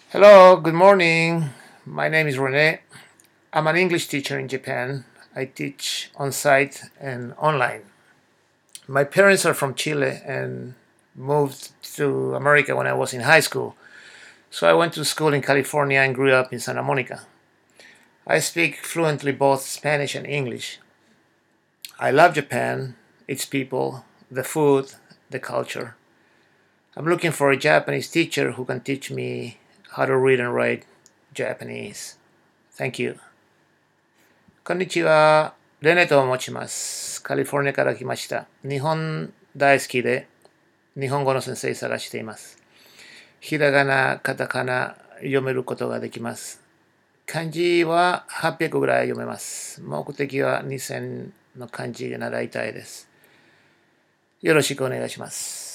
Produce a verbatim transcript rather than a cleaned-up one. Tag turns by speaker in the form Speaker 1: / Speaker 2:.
Speaker 1: Hello, good morning. My name is Rene. I'm an English teacher in Japan. I teach on site and online. My parents are from Chile and moved to America when I was in high school. So I went to school in California and grew up in Santa Monica. I speak fluently both Spanish and English. I love Japan, its people, the food, the culture. I'm looking for a Japanese teacher who can teach me how to read and write Japanese. Thank you. こんにちは。レネと申します。カリフォルニアから来ました。日本大好きで日本語の先生探しています。ひらがな、カタカナ読めることができます。漢字ははっぴゃくぐらい読めます。目的はにせんの漢字が習いたいです。よろしくお願いします。